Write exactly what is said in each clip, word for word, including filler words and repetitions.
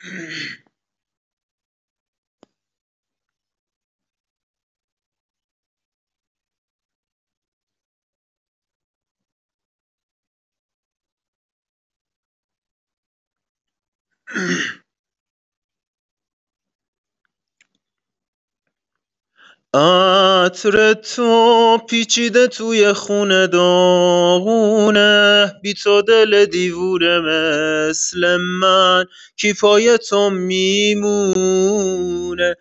عطر تو پیچیده توی خونه داغونه، بی تو دل دیوونه مثل من کی پای تو میمونه.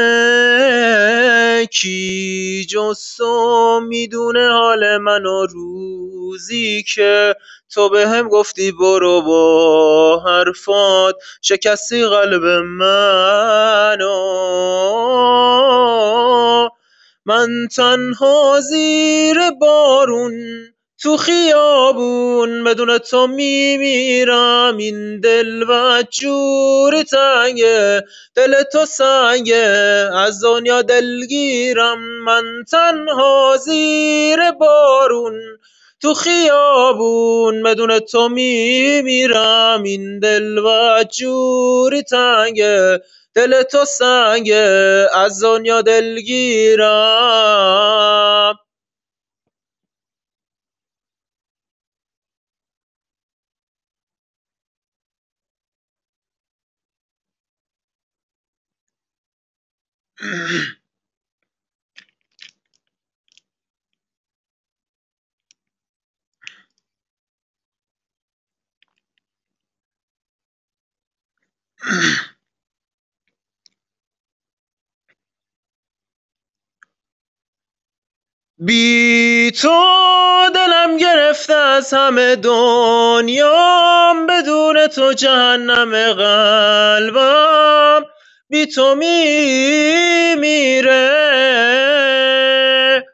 ای کی جز تو میدونه حال منو روزی که تو بهم گفتی برو با حرفات شکستی قلب منو. من تنها زیر بارون تو خیابون بدون تو میمیرم، این دل بدجوری تنگه، دل تو سنگه، از دنیا دلگیرم. من تنها زیر بارون تو خیابون بدون تو میمیرم، این دل بدجوری تنگه، دل تو سنگه، از دنیا دلگیرم. بی تو دلم گرفته از همه دنیام، بدون تو جهنم قلبم بی تو میمیره.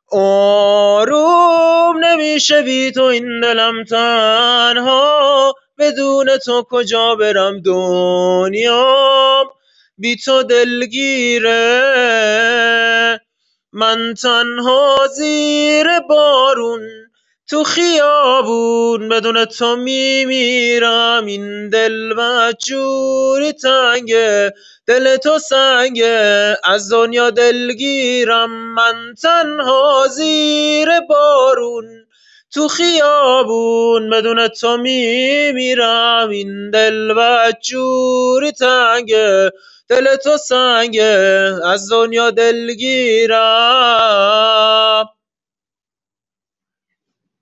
آروم نمیشه بی تو این دلم تنها، بدون تو کجا برم دنیام بی تو دلگیره. من تنها زیر بارون تو خیابون بدون تو میمیرم، این دل بدجوری تنگه، دل تو سنگه، از دنیا دلگیرم. من تنها زیر بارون تو خیابون بدون تو میمیرم، این دل بدجوری تنگه، دل تو سنگه، از دنیا دلگیرم.